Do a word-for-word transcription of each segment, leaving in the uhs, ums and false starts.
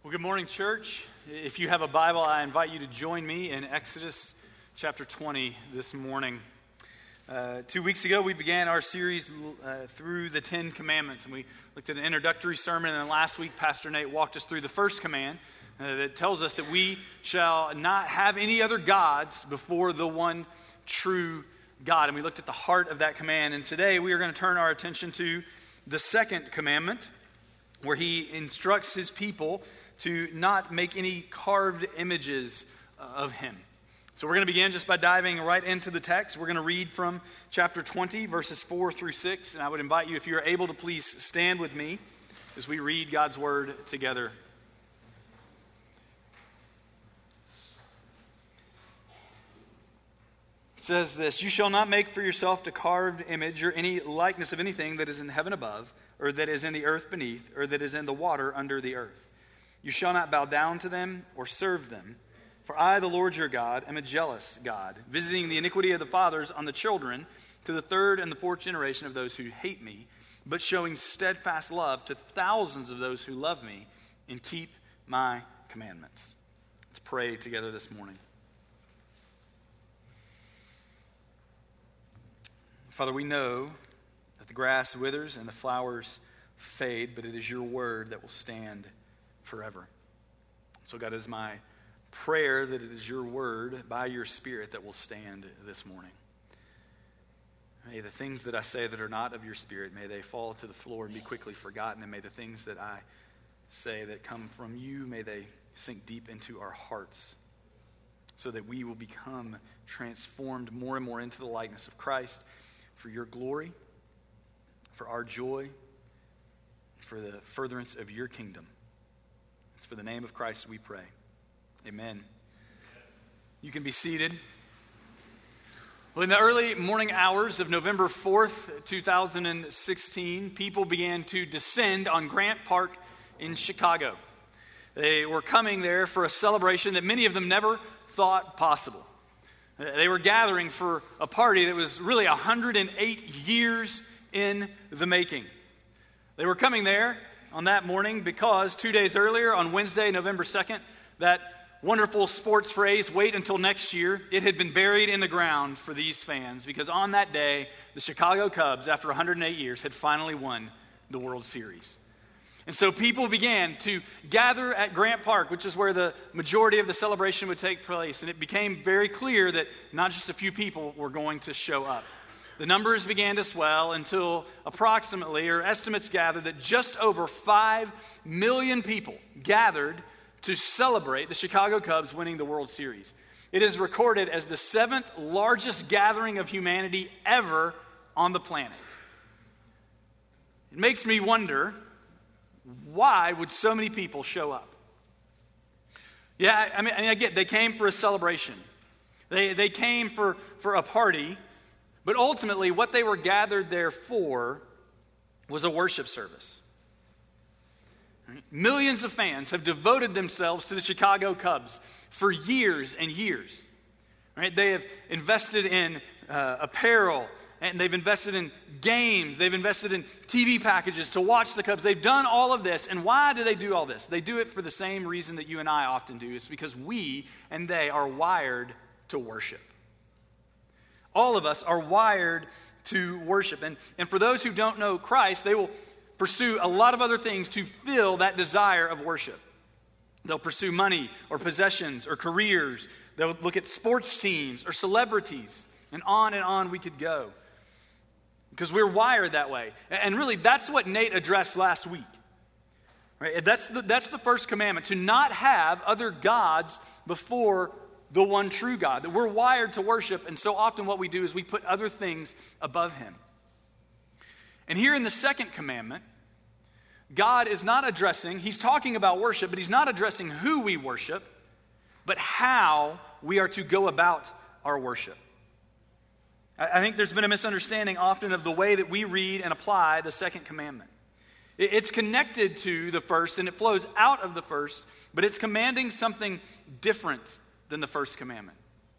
Well, good morning, church. If you have a Bible, I invite you to join me in Exodus chapter twenty this morning. Uh, two weeks ago, we began our series uh, through the Ten Commandments, and we looked at an introductory sermon, and then last week, Pastor Nate walked us through the first command uh, that tells us that we shall not have any other gods before the one true God, and we looked at the heart of that command, and today we are going to turn our attention to the second commandment, where he instructs his people to not make any carved images of him. So we're going to begin just by diving right into the text. We're going to read from chapter twenty, verses four through six. And I would invite you, if you're able to, please stand with me as we read God's word together. It says this: "You shall not make for yourself a carved image or any likeness of anything that is in heaven above, or that is in the earth beneath, or that is in the water under the earth. You shall not bow down to them or serve them. For I, the Lord your God, am a jealous God, visiting the iniquity of the fathers on the children to the third and the fourth generation of those who hate me, but showing steadfast love to thousands of those who love me and keep my commandments." Let's pray together this morning. Father, we know that the grass withers and the flowers fade, but it is your word that will stand forever. So God, it is my prayer that it is your word by your Spirit that will stand this morning. May the things that I say that are not of your Spirit, may they fall to the floor and be quickly forgotten, and may the things that I say that come from you, may they sink deep into our hearts, so that we will become transformed more and more into the likeness of Christ for your glory, for our joy, for the furtherance of your kingdom. It's for the name of Christ we pray. Amen. You can be seated. Well, in the early morning hours of November fourth, two thousand sixteen, people began to descend on Grant Park in Chicago. They were coming there for a celebration that many of them never thought possible. They were gathering for a party that was really one hundred eight years in the making. They were coming there on that morning because two days earlier, on Wednesday, November second, that wonderful sports phrase, "wait until next year," it had been buried in the ground for these fans, because on that day, the Chicago Cubs, after one hundred eight years, had finally won the World Series. And so people began to gather at Grant Park, which is where the majority of the celebration would take place. And it became very clear that not just a few people were going to show up. The numbers began to swell until approximately, or estimates gathered, that just over five million people gathered to celebrate the Chicago Cubs winning the World Series. It is recorded as the seventh largest gathering of humanity ever on the planet. It makes me wonder, why would so many people show up? Yeah, I mean, I, mean, I get they came for a celebration. They, they came for, for a party. But ultimately, what they were gathered there for was a worship service. Right? Millions of fans have devoted themselves to the Chicago Cubs for years and years. Right? They have invested in uh, apparel, and they've invested in games. They've invested in T V packages to watch the Cubs. They've done all of this. And why do they do all this? They do it for the same reason that you and I often do. It's because we and they are wired to worship. All of us are wired to worship. And, and for those who don't know Christ, they will pursue a lot of other things to fill that desire of worship. They'll pursue money or possessions or careers. They'll look at sports teams or celebrities. And on and on we could go. Because we're wired that way. And really, that's what Nate addressed last week. Right? That's the, that's the first commandment, to not have other gods before the one true God, that we're wired to worship, and so often what we do is we put other things above him. And here in the second commandment, God is not addressing, he's talking about worship, but he's not addressing who we worship, but how we are to go about our worship. I think there's been a misunderstanding often of the way that we read and apply the second commandment. It's connected to the first, and it flows out of the first, but it's commanding something different than the first commandment.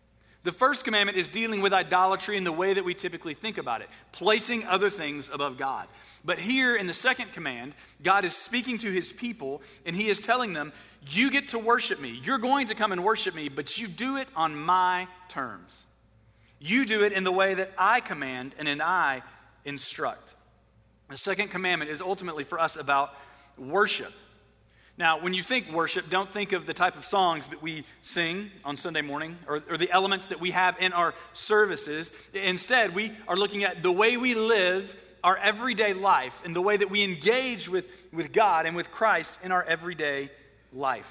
The first commandment is dealing with idolatry in the way that we typically think about it, placing other things above God. But here in the second command, God is speaking to his people, and he is telling them, you get to worship me. You're going to come and worship me, but you do it on my terms. You do it in the way that I command and in I instruct. The second commandment is ultimately for us about worship. Now, when you think worship, don't think of the type of songs that we sing on Sunday morning or, or the elements that we have in our services. Instead, we are looking at the way we live our everyday life and the way that we engage with, with God and with Christ in our everyday life.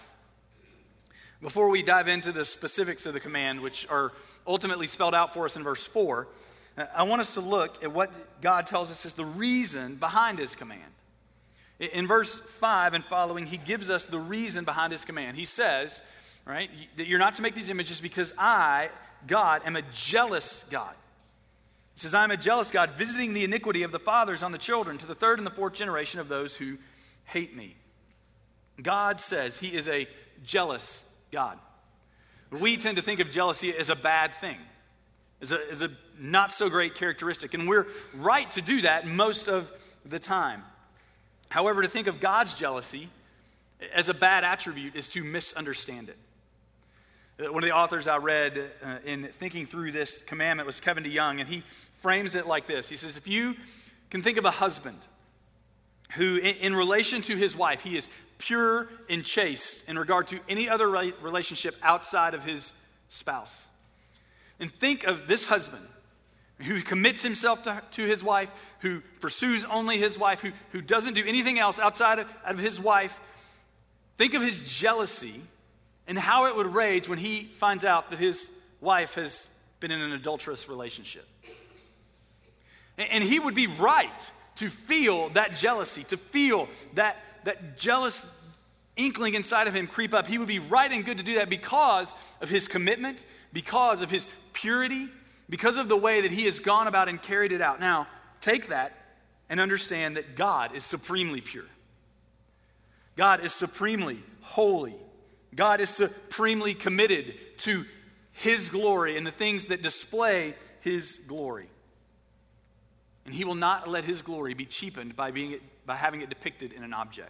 Before we dive into the specifics of the command, which are ultimately spelled out for us in verse four, I want us to look at what God tells us is the reason behind his command. In verse five and following, he gives us the reason behind his command. He says, right, that you're not to make these images because I, God, am a jealous God. He says, I am a jealous God, visiting the iniquity of the fathers on the children to the third and the fourth generation of those who hate me. God says he is a jealous God. We tend to think of jealousy as a bad thing, as a, as a not so great characteristic, and we're right to do that most of the time. However, to think of God's jealousy as a bad attribute is to misunderstand it. One of the authors I read uh, in thinking through this commandment was Kevin DeYoung, and he frames it like this. He says, if you can think of a husband who, in, in relation to his wife, he is pure and chaste in regard to any other re- relationship outside of his spouse. And think of this husband who commits himself to, to his wife, who pursues only his wife, who, who doesn't do anything else outside of, of his wife. Think of his jealousy and how it would rage when he finds out that his wife has been in an adulterous relationship. And, and he would be right to feel that jealousy, to feel that, that jealous inkling inside of him creep up. He would be right and good to do that because of his commitment, because of his purity, because of the way that he has gone about and carried it out. Now, take that and understand that God is supremely pure. God is supremely holy. God is supremely committed to his glory and the things that display his glory. And he will not let his glory be cheapened by being by having it depicted in an object.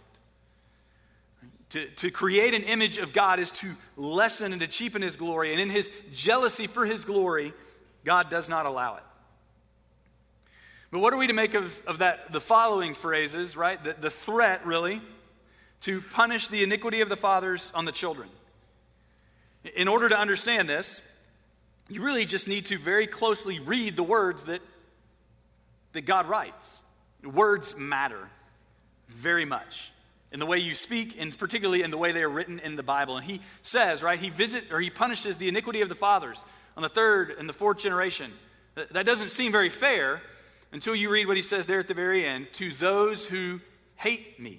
To, to create an image of God is to lessen and to cheapen his glory. And in his jealousy for his glory, God does not allow it. But what are we to make of, of that? The following phrases, right? The, the threat, really, to punish the iniquity of the fathers on the children. In order to understand this, you really just need to very closely read the words that, that God writes. Words matter very much in the way you speak, and particularly in the way they are written in the Bible. And he says, right, he visit or he punishes the iniquity of the fathers on the third and the fourth generation. That doesn't seem very fair until you read what he says there at the very end, to those who hate me.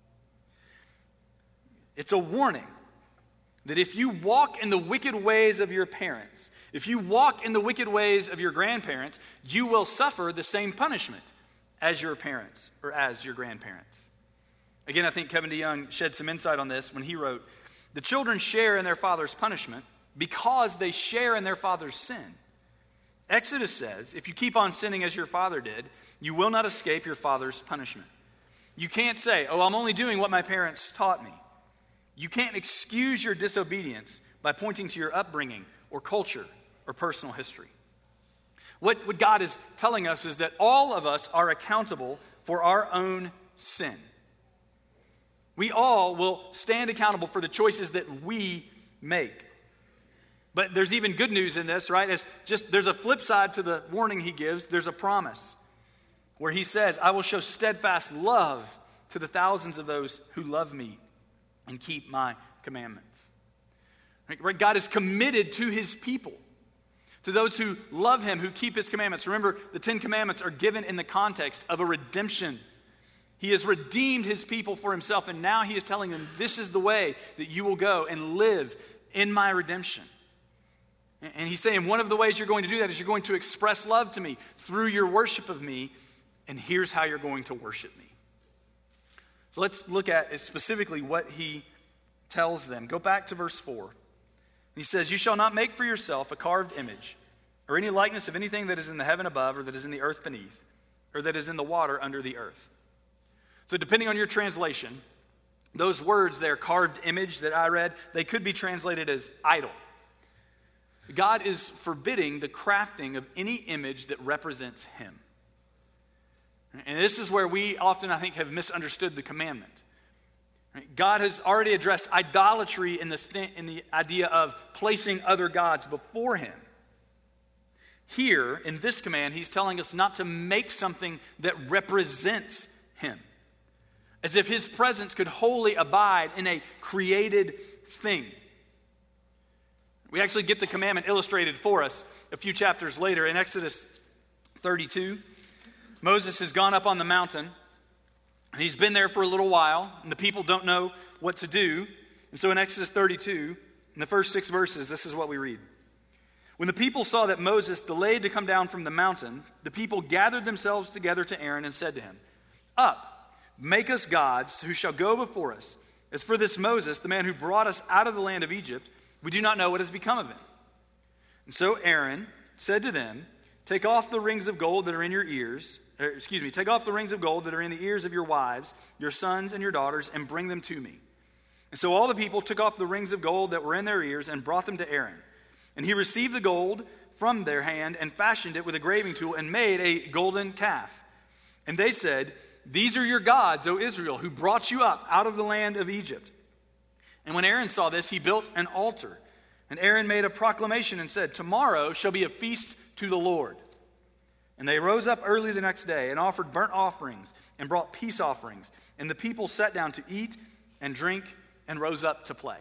It's a warning that if you walk in the wicked ways of your parents, if you walk in the wicked ways of your grandparents, you will suffer the same punishment as your parents or as your grandparents. Again, I think Kevin DeYoung shed some insight on this when he wrote, the children share in their father's punishment because they share in their father's sin. Exodus says, if you keep on sinning as your father did, you will not escape your father's punishment. You can't say, oh, I'm only doing what my parents taught me. You can't excuse your disobedience by pointing to your upbringing or culture or personal history. What, what God is telling us is that all of us are accountable for our own sin. We all will stand accountable for the choices that we make. But there's even good news in this, right? It's just there's a flip side to the warning he gives. There's a promise where he says, I will show steadfast love to the thousands of those who love me and keep my commandments. Right? God is committed to his people, to those who love him, who keep his commandments. Remember, the Ten Commandments are given in the context of a redemption. He has redeemed his people for himself, and now he is telling them, this is the way that you will go and live in my redemption. And he's saying one of the ways you're going to do that is you're going to express love to me through your worship of me, and here's how you're going to worship me. So let's look at specifically what he tells them. Go back to verse four. He says, you shall not make for yourself a carved image or any likeness of anything that is in the heaven above or that is in the earth beneath or that is in the water under the earth. So depending on your translation, those words there, carved image that I read, they could be translated as idol. God is forbidding the crafting of any image that represents him. And this is where we often, I think, have misunderstood the commandment. God has already addressed idolatry in the, st- in the idea of placing other gods before him. Here, in this command, he's telling us not to make something that represents him, as if his presence could wholly abide in a created thing. We actually get the commandment illustrated for us a few chapters later in Exodus thirty-two. Moses has gone up on the mountain. He's been there for a little while, and the people don't know what to do. And so in Exodus thirty-two, in the first six verses, this is what we read. When the people saw that Moses delayed to come down from the mountain, the people gathered themselves together to Aaron and said to him, up, make us gods who shall go before us. As for this Moses, the man who brought us out of the land of Egypt, we do not know what has become of him. And so Aaron said to them, take off the rings of gold that are in your ears, or, excuse me, take off the rings of gold that are in the ears of your wives, your sons and your daughters, and bring them to me. And so all the people took off the rings of gold that were in their ears and brought them to Aaron. And he received the gold from their hand and fashioned it with a graving tool and made a golden calf. And they said, these are your gods, O Israel, who brought you up out of the land of Egypt. And when Aaron saw this, he built an altar. And Aaron made a proclamation and said, tomorrow shall be a feast to the Lord. And they rose up early the next day and offered burnt offerings and brought peace offerings. And the people sat down to eat and drink and rose up to play.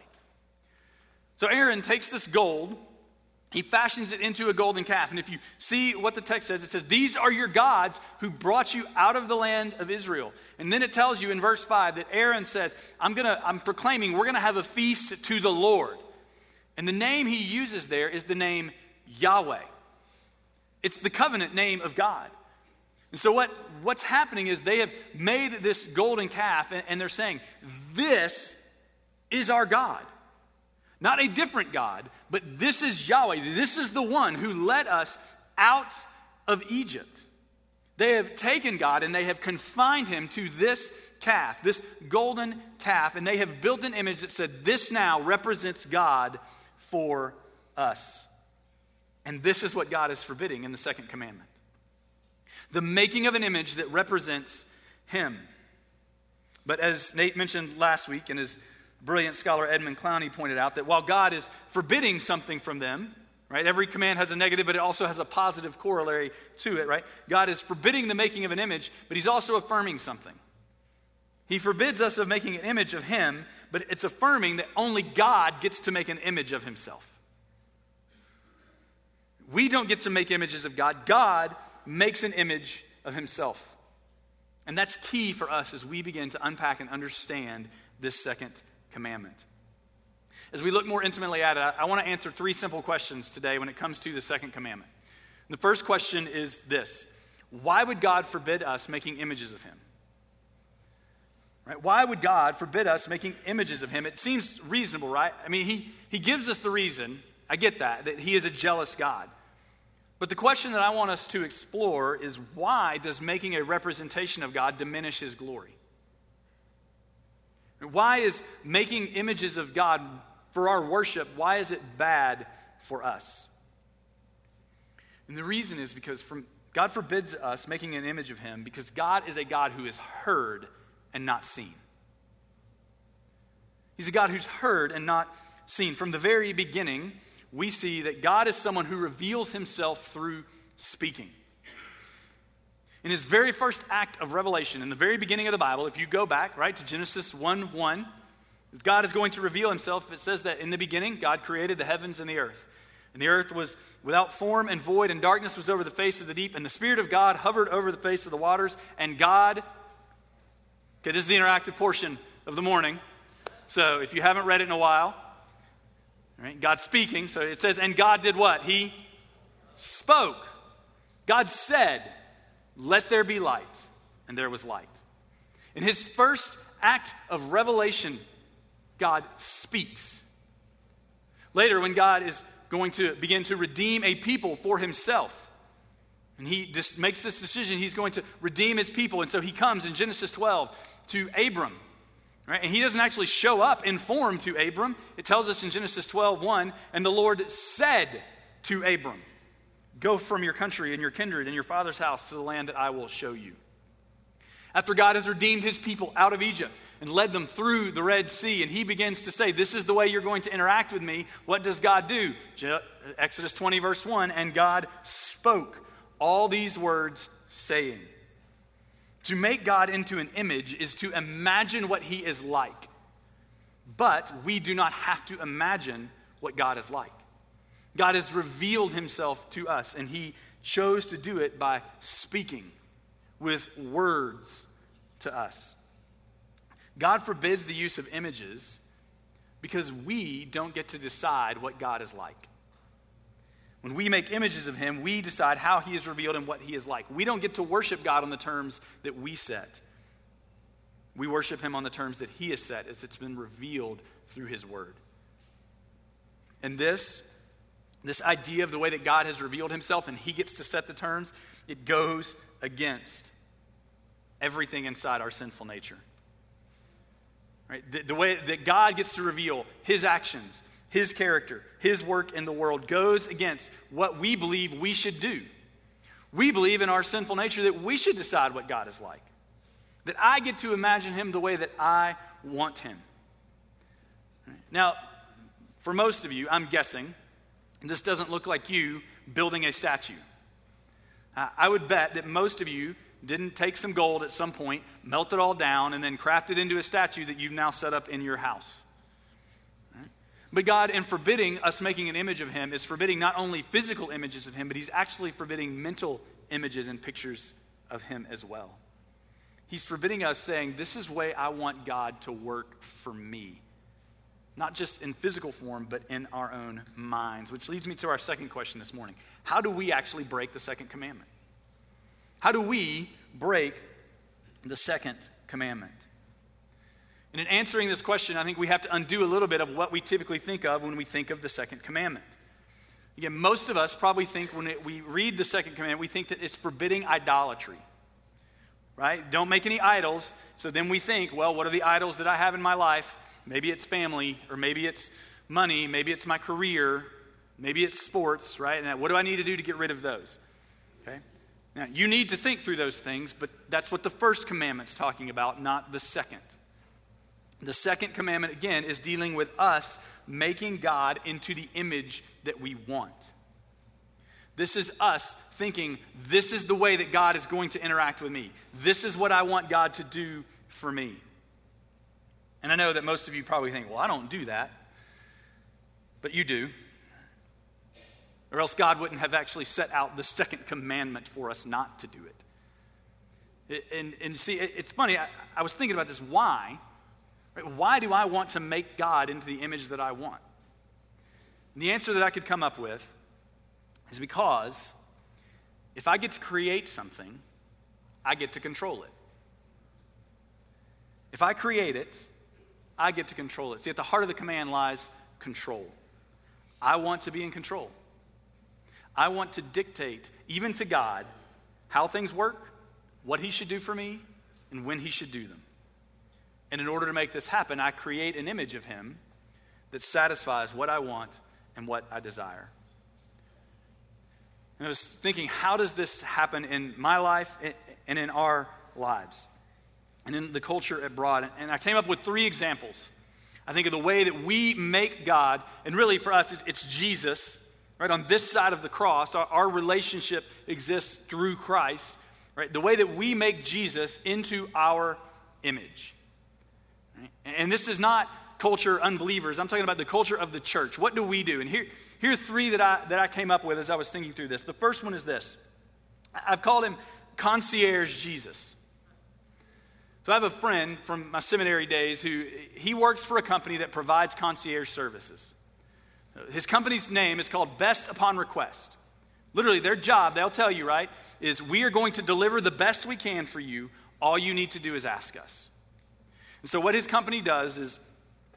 So Aaron takes this gold, he fashions it into a golden calf. And if you see what the text says, it says, these are your gods who brought you out of the land of Israel. And then it tells you in verse five that Aaron says, I'm gonna, I'm proclaiming we're going to have a feast to the Lord. And the name he uses there is the name Yahweh. It's the covenant name of God. And so what, what's happening is they have made this golden calf, and, and they're saying, this is our God. Not a different God, but this is Yahweh. This is the one who led us out of Egypt. They have taken God and they have confined him to this calf, this golden calf, and they have built an image that said, this now represents God for us. And this is what God is forbidding in the second commandment. The making of an image that represents him. But as Nate mentioned last week, and his brilliant scholar Edmund Clowney pointed out, that while God is forbidding something from them, right? Every command has a negative, but it also has a positive corollary to it, right? God is forbidding the making of an image, but he's also affirming something. He forbids us of making an image of him, but it's affirming that only God gets to make an image of himself. We don't get to make images of God. God makes an image of himself. And that's key for us as we begin to unpack and understand this second commandment. As we look more intimately at it, I want to answer three simple questions today when it comes to the second commandment. The first question is this: why would God forbid us making images of him? Right? Why would God forbid us making images of him? It seems reasonable, right? I mean, he, he gives us the reason. I get that, that he is a jealous God. But the question that I want us to explore is, why does making a representation of God diminish his glory? Why is making images of God for our worship, why is it bad for us? And the reason is because from, God forbids us making an image of him because God is a God who is heard and not seen. He's a God who's heard and not seen. From the very beginning, we see that God is someone who reveals himself through speaking. In his very first act of revelation, in the very beginning of the Bible, if you go back, right, to Genesis one one, God is going to reveal himself. It says that in the beginning, God created the heavens and the earth. And the earth was without form and void, and darkness was over the face of the deep, and the Spirit of God hovered over the face of the waters, and God, okay, this is the interactive portion of the morning. So if you haven't read it in a while, right, God's speaking. So it says, and God did what? He spoke. God said, let there be light. And there was light. In his first act of revelation, God speaks. Later, when God is going to begin to redeem a people for himself, and he just makes this decision, he's going to redeem his people. And so he comes in Genesis twelve to Abram. Right? And he doesn't actually show up in form to Abram. It tells us in Genesis twelve one, and the Lord said to Abram, go from your country and your kindred and your father's house to the land that I will show you. After God has redeemed his people out of Egypt and led them through the Red Sea, and he begins to say, this is the way you're going to interact with me, what does God do? Exodus twenty verse one, and God spoke all these words, saying. To make God into an image is to imagine what he is like. But we do not have to imagine what God is like. God has revealed himself to us, and he chose to do it by speaking with words to us. God forbids the use of images because we don't get to decide what God is like. When we make images of him, we decide how he is revealed and what he is like. We don't get to worship God on the terms that we set. We worship him on the terms that he has set, as it's been revealed through his word. And this, this idea of the way that God has revealed himself and he gets to set the terms, it goes against everything inside our sinful nature. Right? The, the way that God gets to reveal his actions, his character, his work in the world goes against what we believe we should do. We believe in our sinful nature that we should decide what God is like. That I get to imagine him the way that I want him. Now, for most of you, I'm guessing, this doesn't look like you building a statue. I would bet that most of you didn't take some gold at some point, melt it all down, and then craft it into a statue that you've now set up in your house. But God, in forbidding us making an image of him, is forbidding not only physical images of him, but he's actually forbidding mental images and pictures of him as well. He's forbidding us saying, this is the way I want God to work for me. Not just in physical form, but in our own minds. Which leads me to our second question this morning. How do we actually break the second commandment? How do we break the second commandment? And in answering this question, I think we have to undo a little bit of what we typically think of when we think of the second commandment. Again, most of us probably think when it, we read the second commandment, we think that it's forbidding idolatry. Right? Don't make any idols. So then we think, well, what are the idols that I have in my life? Maybe it's family, or maybe it's money, maybe it's my career, maybe it's sports, right? And what do I need to do to get rid of those? Okay? Now, you need to think through those things, but that's what the first commandment's talking about, not the second. The second commandment, again, is dealing with us making God into the image that we want. This is us thinking, this is the way that God is going to interact with me. This is what I want God to do for me. And I know that most of you probably think, well, I don't do that. But you do. Or else God wouldn't have actually set out the second commandment for us not to do it. And, and see, it's funny, I, I was thinking about this. Why? Why do I want to make God into the image that I want? And the answer that I could come up with is because if I get to create something, I get to control it. If I create it, I get to control it. See, at the heart of the command lies control. I want to be in control. I want to dictate, even to God, how things work, what he should do for me, and when he should do them. And in order to make this happen, I create an image of him that satisfies what I want and what I desire. And I was thinking, how does this happen in my life and in our lives and in the culture abroad? And I came up with three examples. I think of the way that we make God, and really for us, it's Jesus, right? On this side of the cross, our, our relationship exists through Christ, right? The way that we make Jesus into our image. Right? And this is not culture unbelievers. I'm talking about the culture of the church. What do we do? And here, here are three that I, that I came up with as I was thinking through this. The first one is this. I've called him Concierge Jesus. So I have a friend from my seminary days who, he works for a company that provides concierge services. His company's name is called Best Upon Request. Literally, their job, they'll tell you, right, is we are going to deliver the best we can for you. All you need to do is ask us. And so what his company does is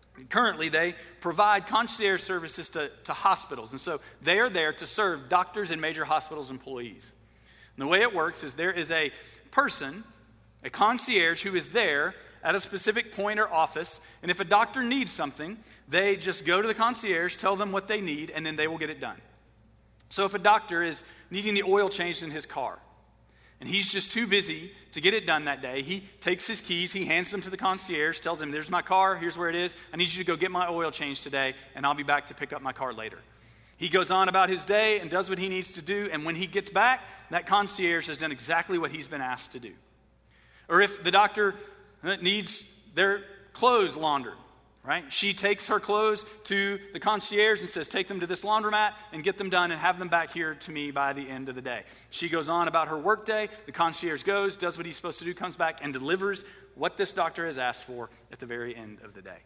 Currently, they provide concierge services to, to hospitals. And so they are there to serve doctors and major hospitals employees. And the way it works is there is a person, a concierge, who is there at a specific point or office. And if a doctor needs something, they just go to the concierge, tell them what they need, and then they will get it done. So if a doctor is needing the oil changed in his car, and he's just too busy to get it done that day, he takes his keys, he hands them to the concierge, tells him, there's my car, here's where it is. I need you to go get my oil changed today, and I'll be back to pick up my car later. He goes on about his day and does what he needs to do, and when he gets back, that concierge has done exactly what he's been asked to do. Or if the doctor needs their clothes laundered, right? She takes her clothes to the concierge and says, take them to this laundromat and get them done and have them back here to me by the end of the day. She goes on about her work day. The concierge goes, does what he's supposed to do, comes back and delivers what this doctor has asked for at the very end of the day.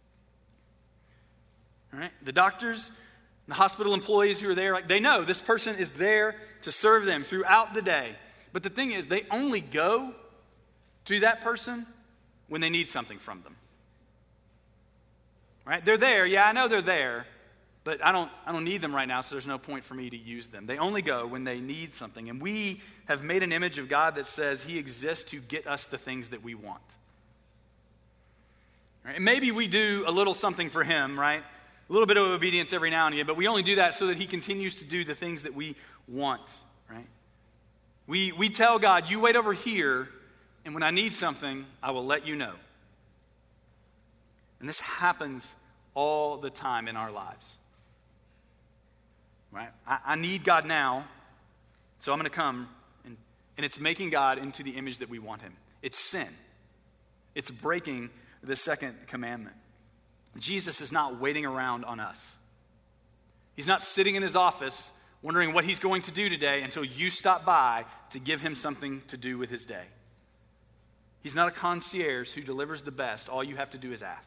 All right? The doctors, the hospital employees who are there, like, they know this person is there to serve them throughout the day. But the thing is, they only go to that person when they need something from them. Right? They're there. Yeah, I know they're there, but I don't I don't need them right now, so there's no point for me to use them. They only go when they need something. And we have made an image of God that says he exists to get us the things that we want. Right? And maybe we do a little something for him, right? A little bit of obedience every now and again, but we only do that so that he continues to do the things that we want, right? We we tell God, you wait over here, and when I need something, I will let you know. And this happens all the time in our lives. Right? I, I need God now, so I'm going to come. And, and it's making God into the image that we want him. It's sin. It's breaking the second commandment. Jesus is not waiting around on us. He's not sitting in his office wondering what he's going to do today until you stop by to give him something to do with his day. He's not a concierge who delivers the best. All you have to do is ask.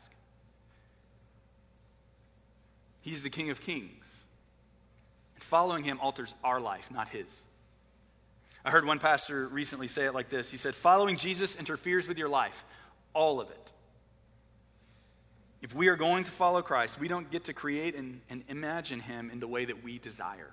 He's the King of Kings. And following him alters our life, not his. I heard one pastor recently say it like this. He said, following Jesus interferes with your life, all of it. If we are going to follow Christ, we don't get to create and, and imagine him in the way that we desire.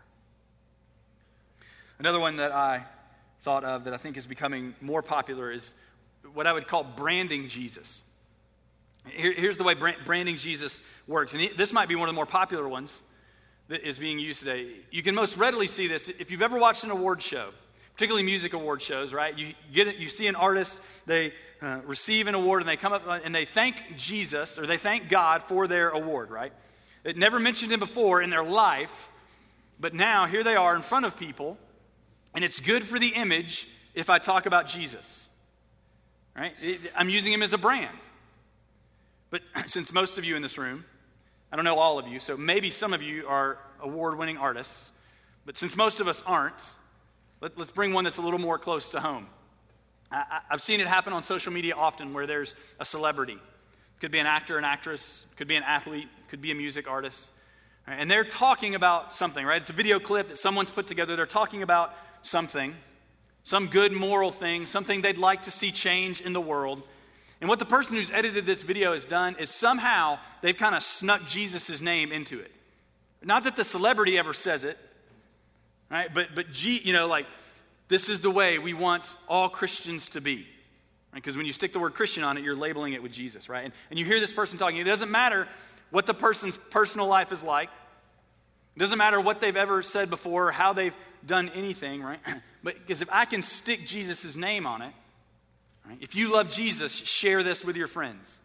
Another one that I thought of that I think is becoming more popular is what I would call branding Jesus. Here, here's the way branding Jesus works. And this might be one of the more popular ones that is being used today. You can most readily see this if you've ever watched an award show, particularly music award shows, right? You get it, you see an artist, they uh, receive an award, and they come up and they thank Jesus, or they thank God for their award, right? It never mentioned him before in their life, but now here they are in front of people, and it's good for the image if I talk about Jesus, right? I'm using him as a brand. But since most of you in this room, I don't know all of you, so maybe some of you are award-winning artists, but since most of us aren't, let, let's bring one that's a little more close to home. I, I've seen it happen on social media often where there's a celebrity. Could be an actor, an actress, could be an athlete, could be a music artist. Right? And they're talking about something, right? It's a video clip that someone's put together. They're talking about something, some good moral thing, something they'd like to see change in the world. And what the person who's edited this video has done is somehow they've kind of snuck Jesus' name into it. Not that the celebrity ever says it, right? But, but G, you know, like, this is the way we want all Christians to be. Because right? When you stick the word Christian on it, you're labeling it with Jesus, right? And, and you hear this person talking. It doesn't matter what the person's personal life is like. It doesn't matter what they've ever said before or how they've done anything, right? But because if I can stick Jesus' name on it, right? If you love Jesus, share this with your friends.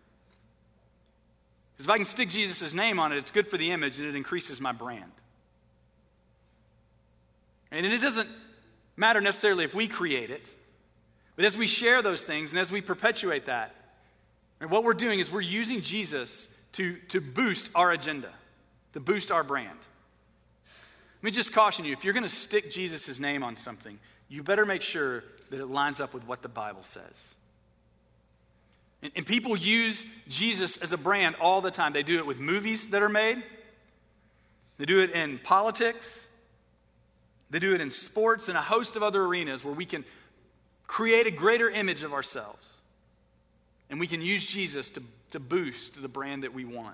Because if I can stick Jesus' name on it, it's good for the image and it increases my brand. And it doesn't matter necessarily if we create it, but as we share those things and as we perpetuate that, and what we're doing is we're using Jesus to, to boost our agenda, to boost our brand. Let me just caution you, if you're going to stick Jesus' name on something, you better make sure that it lines up with what the Bible says. And, and people use Jesus as a brand all the time. They do it with movies that are made. They do it in politics. They do it in sports and a host of other arenas where we can create a greater image of ourselves. And we can use Jesus to to boost the brand that we want.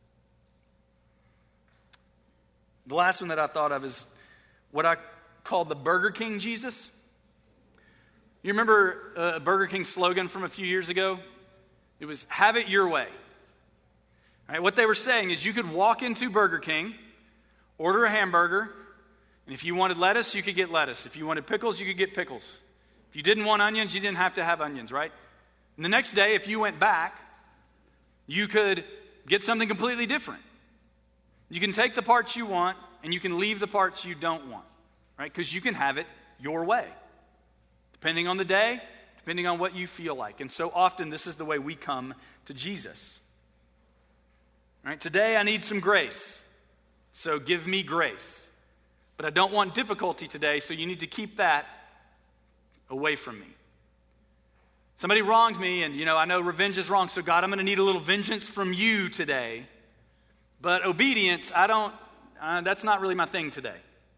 The last one that I thought of is what I call the Burger King Jesus. You remember a Burger King slogan from a few years ago? It was, have it your way. All right, what they were saying is you could walk into Burger King, order a hamburger, and if you wanted lettuce, you could get lettuce. If you wanted pickles, you could get pickles. If you didn't want onions, you didn't have to have onions, right? And the next day, if you went back, you could get something completely different. You can take the parts you want, and you can leave the parts you don't want, right? Because you can have it your way, depending on the day, depending on what you feel like. And so often, this is the way we come to Jesus. Right? Today, I need some grace, so give me grace. But I don't want difficulty today, so you need to keep that away from me. Somebody wronged me, and, you know, I know revenge is wrong, so God, I'm going to need a little vengeance from you today. But obedience, I don't, uh, that's not really my thing today.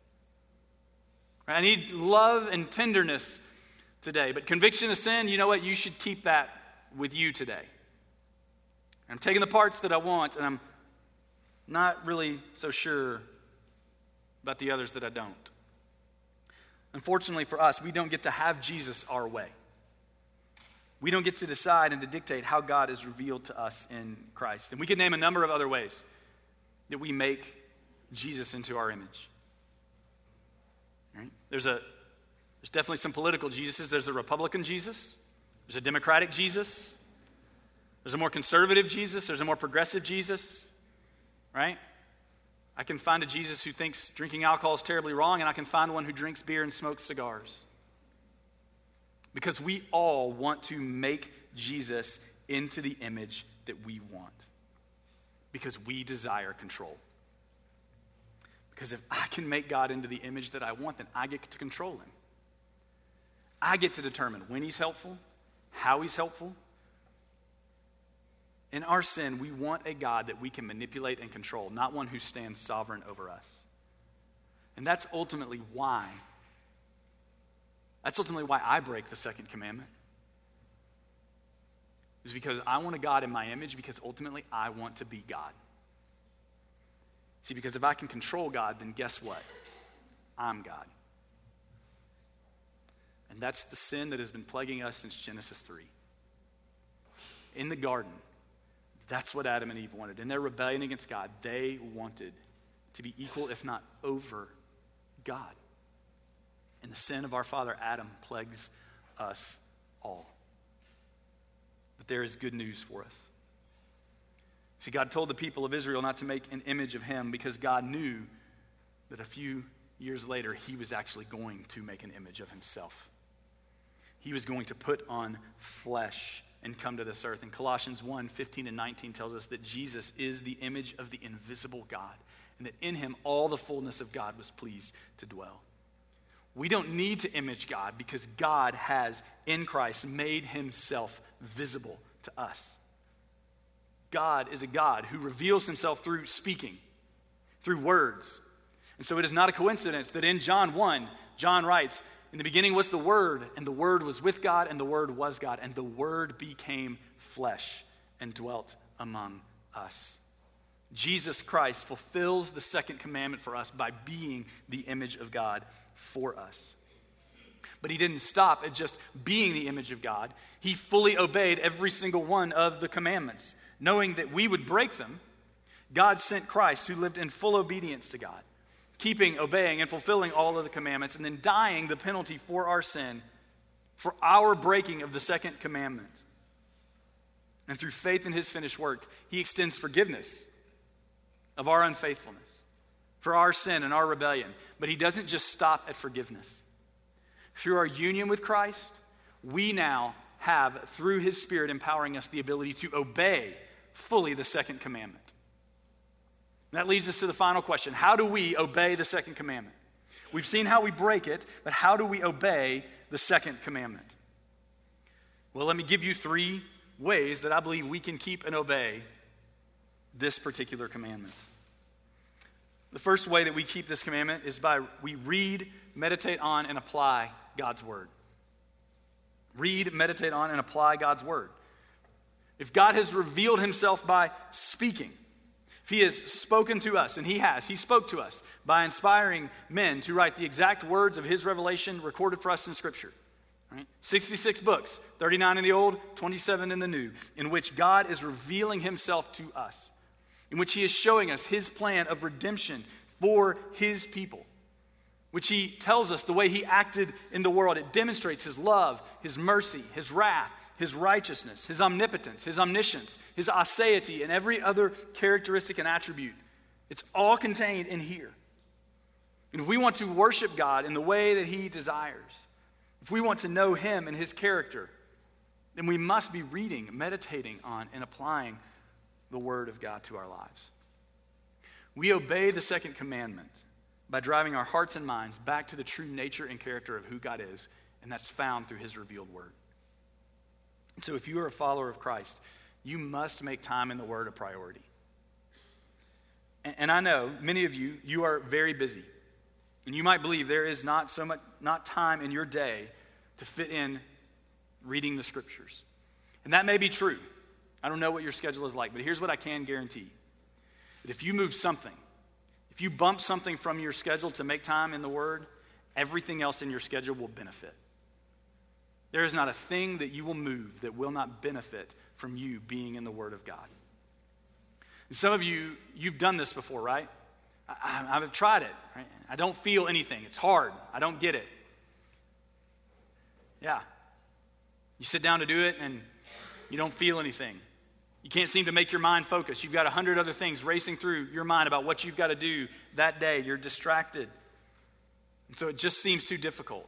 I need love and tenderness today. But conviction of sin, you know what? You should keep that with you today. I'm taking the parts that I want, and I'm not really so sure about the others that I don't. Unfortunately for us, we don't get to have Jesus our way. We don't get to decide and to dictate how God is revealed to us in Christ. And we could name a number of other ways that we make Jesus into our image. Right? There's a there's definitely some political Jesuses. There's a Republican Jesus. There's a Democratic Jesus. There's a more conservative Jesus. There's a more progressive Jesus. Right? I can find a Jesus who thinks drinking alcohol is terribly wrong, and I can find one who drinks beer and smokes cigars. Because we all want to make Jesus into the image that we want. Because we desire control. Because if I can make God into the image that I want, then I get to control him. I get to determine when he's helpful, how he's helpful. In our sin, we want a God that we can manipulate and control, not one who stands sovereign over us. And that's ultimately why, that's ultimately why I break the second commandment. Is because I want a God in my image, because ultimately I want to be God. See, because if I can control God, then guess what? I'm God. And that's the sin that has been plaguing us since Genesis three. In the garden, that's what Adam and Eve wanted. In their rebellion against God, they wanted to be equal, if not over, God. And the sin of our father Adam plagues us all. But there is good news for us. See, God told the people of Israel not to make an image of him because God knew that a few years later he was actually going to make an image of himself. He was going to put on flesh and come to this earth. And Colossians one, fifteen and nineteen tells us that Jesus is the image of the invisible God, and that in him all the fullness of God was pleased to dwell. We don't need to image God because God has, in Christ, made himself visible to us. God is a God who reveals himself through speaking, through words. And so it is not a coincidence that in John one, John writes, in the beginning was the Word, and the Word was with God, and the Word was God, and the Word became flesh and dwelt among us. Jesus Christ fulfills the second commandment for us by being the image of God for us. But he didn't stop at just being the image of God. He fully obeyed every single one of the commandments. Knowing that we would break them, God sent Christ who lived in full obedience to God, keeping, obeying, and fulfilling all of the commandments, and then dying the penalty for our sin, for our breaking of the second commandment. And through faith in his finished work, he extends forgiveness of our unfaithfulness, for our sin and our rebellion. But he doesn't just stop at forgiveness. Through our union with Christ, we now have, through his Spirit empowering us, the ability to obey fully the second commandment. And that leads us to the final question. How do we obey the second commandment? We've seen how we break it, but how do we obey the second commandment? Well, let me give you three ways that I believe we can keep and obey this particular commandment. The first way that we keep this commandment is by we read, meditate on, and apply God's word. Read, meditate on, and apply God's word. if God has revealed himself by speaking, if he has spoken to us, and he has, he spoke to us by inspiring men to write the exact words of his revelation recorded for us in Scripture. Right? sixty-six books, thirty-nine in the Old, twenty-seven in the New, in which God is revealing himself to us, in which he is showing us his plan of redemption for his people, which he tells us the way he acted in the world. It demonstrates his love, his mercy, his wrath, his righteousness, his omnipotence, his omniscience, his aseity, and every other characteristic and attribute. It's all contained in here. And if we want to worship God in the way that he desires, if we want to know him and his character, then we must be reading, meditating on, and applying the word of God to our lives. We obey the second commandment by driving our hearts and minds back to the true nature and character of who God is, and that's found through his revealed word. And so if you are a follower of Christ, you must make time in the word a priority. And, and I know many of you, you are very busy. And you might believe there is not so much, not time in your day to fit in reading the Scriptures. And that may be true. I don't know what your schedule is like, but here's what I can guarantee. That if you move something, if you bump something from your schedule to make time in the Word, everything else in your schedule will benefit. There is not a thing that you will move that will not benefit from you being in the Word of God. And some of you, you've done this before, right? I, I've tried it. Right? I don't feel anything. It's hard. I don't get it. Yeah. You sit down to do it and you don't feel anything. You can't seem to make your mind focus. You've got a hundred other things racing through your mind about what you've got to do that day. You're distracted. And so it just seems too difficult.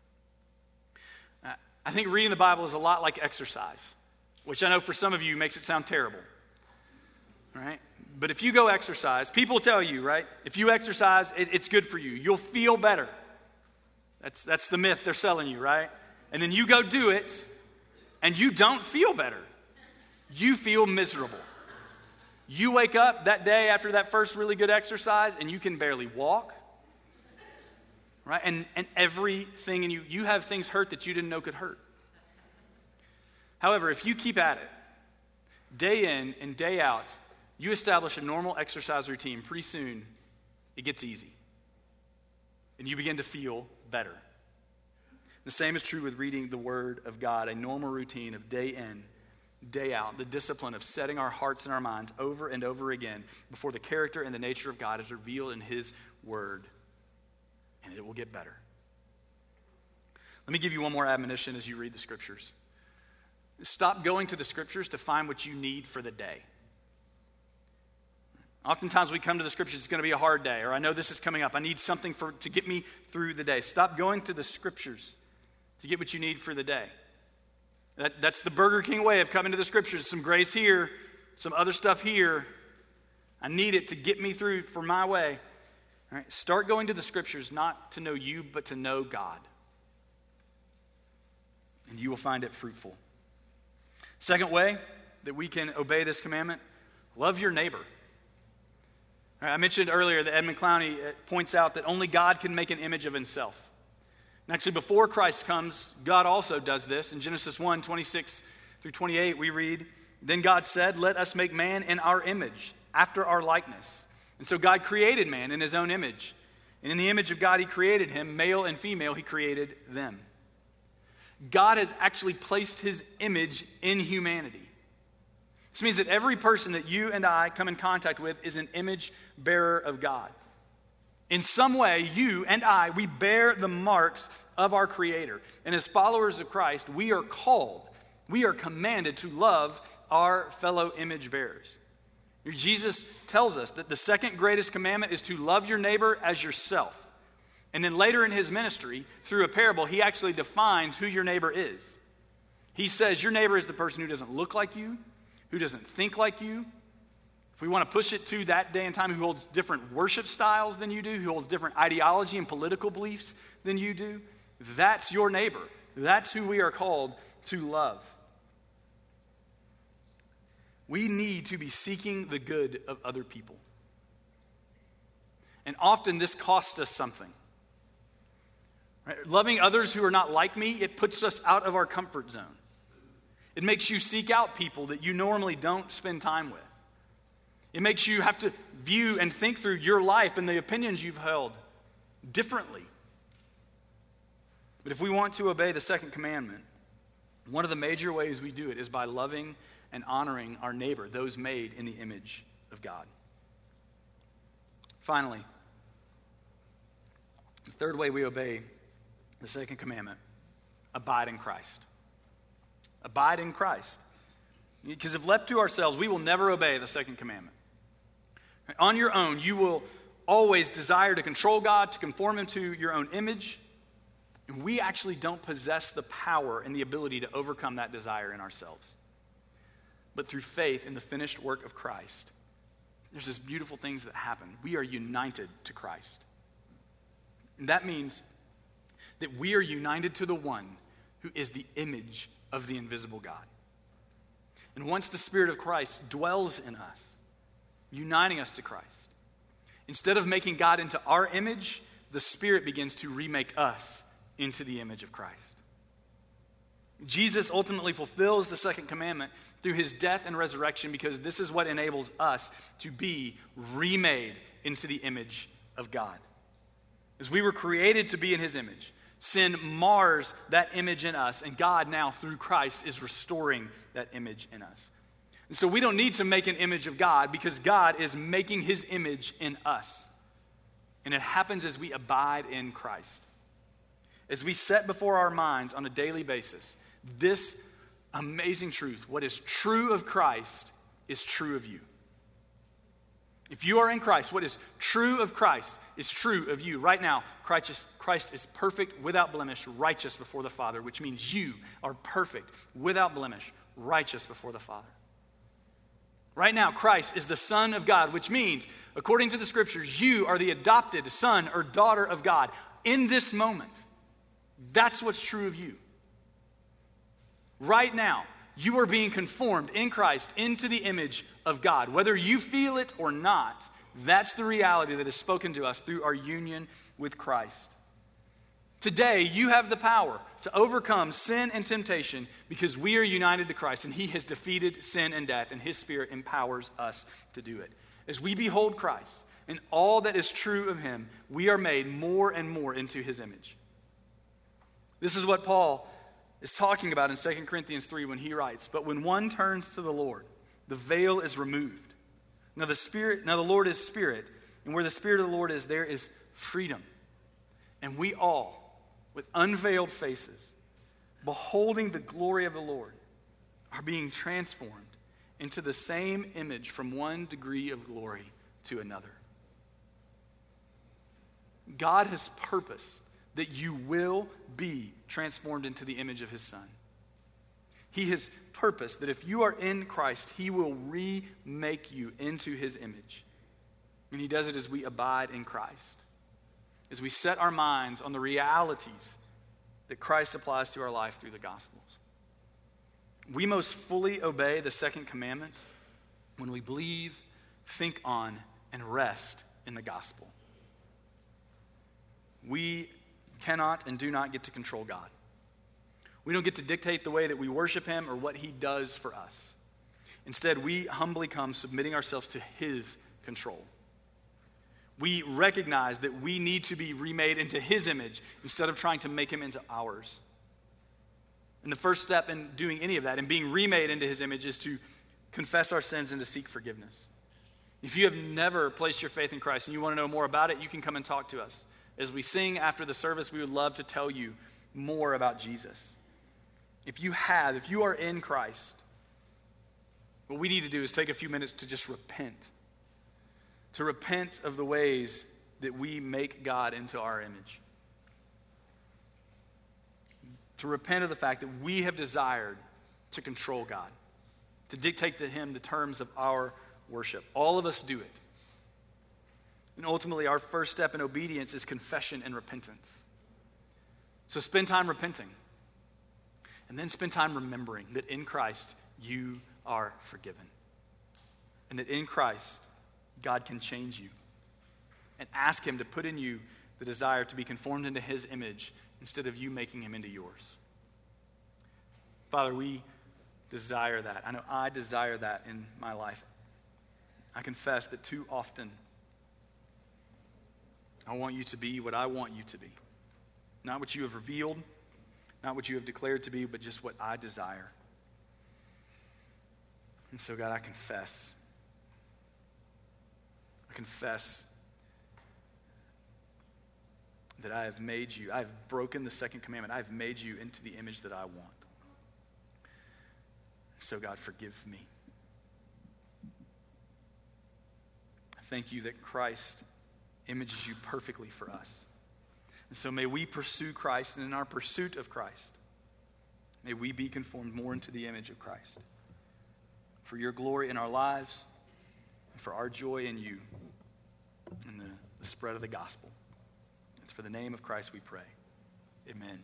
Uh, I think reading the Bible is a lot like exercise, which I know for some of you makes it sound terrible. Right? But if you go exercise, people tell you, right? If you exercise, it, it's good for you. You'll feel better. That's, that's the myth they're selling you, right? And then you go do it, and you don't feel better. You feel miserable. You wake up that day after that first really good exercise, and you can barely walk. Right? And, and everything in you, you have things hurt that you didn't know could hurt. However, if you keep at it, day in and day out, you establish a normal exercise routine, pretty soon it gets easy. And you begin to feel better. The same is true with reading the Word of God, a normal routine of day in, day out, the discipline of setting our hearts and our minds over and over again before the character and the nature of God is revealed in His Word. And it will get better. Let me give you one more admonition as you read the Scriptures. Stop going to the Scriptures to find what you need for the day. Oftentimes we come to the Scriptures, it's going to be a hard day, or I know this is coming up. I need something for, to get me through the day. Stop going to the Scriptures to get what you need for the day. That, that's the Burger King way of coming to the Scriptures. Some grace here, some other stuff here. I need it to get me through for my way. All right? Start going to the Scriptures not to know you, but to know God. And you will find it fruitful. Second way that we can obey this commandment, love your neighbor. All right, I mentioned earlier that Edmund Clowney points out that only God can make an image of himself. And actually, before Christ comes, God also does this. In Genesis one, twenty-six through twenty-eight, we read, "Then God said, 'Let us make man in our image, after our likeness.' And so God created man in his own image. And in the image of God he created him, male and female he created them." God has actually placed his image in humanity. This means that every person that you and I come in contact with is an image bearer of God. In some way, you and I, we bear the marks of our Creator. And as followers of Christ, we are called, we are commanded to love our fellow image bearers. Jesus tells us that the second greatest commandment is to love your neighbor as yourself. And then later in his ministry, through a parable, he actually defines who your neighbor is. He says your neighbor is the person who doesn't look like you, who doesn't think like you. If we want to push it to that day and time, who holds different worship styles than you do, who holds different ideology and political beliefs than you do, that's your neighbor. That's who we are called to love. We need to be seeking the good of other people. And often this costs us something. Right? Loving others who are not like me, it puts us out of our comfort zone. It makes you seek out people that you normally don't spend time with. It makes you have to view and think through your life and the opinions you've held differently. But if we want to obey the second commandment, one of the major ways we do it is by loving and honoring our neighbor, those made in the image of God. Finally, the third way we obey the second commandment, abide in Christ. Abide in Christ. Because if left to ourselves, we will never obey the second commandment. On your own, you will always desire to control God, to conform him to your own image. And we actually don't possess the power and the ability to overcome that desire in ourselves. But through faith in the finished work of Christ, there's this beautiful things that happen. We are united to Christ. And that means that we are united to the one who is the image of the invisible God. And once the Spirit of Christ dwells in us, uniting us to Christ, instead of making God into our image, the Spirit begins to remake us into the image of Christ. Jesus ultimately fulfills the second commandment through his death and resurrection, because this is what enables us to be remade into the image of God. As we were created to be in his image, sin mars that image in us, and God now, through Christ, is restoring that image in us. And so we don't need to make an image of God, because God is making his image in us. And it happens as we abide in Christ. As we set before our minds on a daily basis this amazing truth: what is true of Christ is true of you. If you are in Christ, what is true of Christ is true of you. Right now, Christ is, Christ is perfect, without blemish, righteous before the Father, which means you are perfect, without blemish, righteous before the Father. Right now, Christ is the Son of God, which means, according to the Scriptures, you are the adopted son or daughter of God. In this moment, that's what's true of you. Right now, you are being conformed in Christ into the image of God. Whether you feel it or not, that's the reality that is spoken to us through our union with Christ. Today, you have the power to overcome sin and temptation because we are united to Christ, and he has defeated sin and death, and his Spirit empowers us to do it. As we behold Christ and all that is true of him, we are made more and more into his image. This is what Paul is talking about in Second Corinthians three when he writes, "But when one turns to the Lord, the veil is removed. Now the Spirit, now the Lord is Spirit, and where the Spirit of the Lord is, there is freedom. And we all, with unveiled faces, beholding the glory of the Lord, are being transformed into the same image from one degree of glory to another." God has purposed that you will be transformed into the image of his Son. He has purposed that if you are in Christ, he will remake you into his image. And he does it as we abide in Christ, as we set our minds on the realities that Christ applies to our life through the Gospels. We most fully obey the second commandment when we believe, think on, and rest in the gospel. We cannot and do not get to control God. We don't get to dictate the way that we worship him or what he does for us. Instead, we humbly come submitting ourselves to his control. We recognize that we need to be remade into his image instead of trying to make him into ours. And the first step in doing any of that and being remade into his image is to confess our sins and to seek forgiveness. If you have never placed your faith in Christ and you want to know more about it, you can come and talk to us. As we sing after the service, we would love to tell you more about Jesus. If you have, if you are in Christ, what we need to do is take a few minutes to just repent. To repent of the ways that we make God into our image. To repent of the fact that we have desired to control God. To dictate to him the terms of our worship. All of us do it. And ultimately, our first step in obedience is confession and repentance. So spend time repenting. And then spend time remembering that in Christ, you are forgiven. And that in Christ, God can change you. And ask him to put in you the desire to be conformed into his image instead of you making him into yours. Father, we desire that. I know I desire that in my life. I confess that too often I want you to be what I want you to be. Not what you have revealed, not what you have declared to be, but just what I desire. And so, God, I confess. I confess that I have made you, I have broken the second commandment. I have made you into the image that I want. So, God, forgive me. I thank you that Christ images you perfectly for us. And so may we pursue Christ, and in our pursuit of Christ, may we be conformed more into the image of Christ. For your glory in our lives, and for our joy in you, and the, the spread of the gospel. It's for the name of Christ we pray. Amen.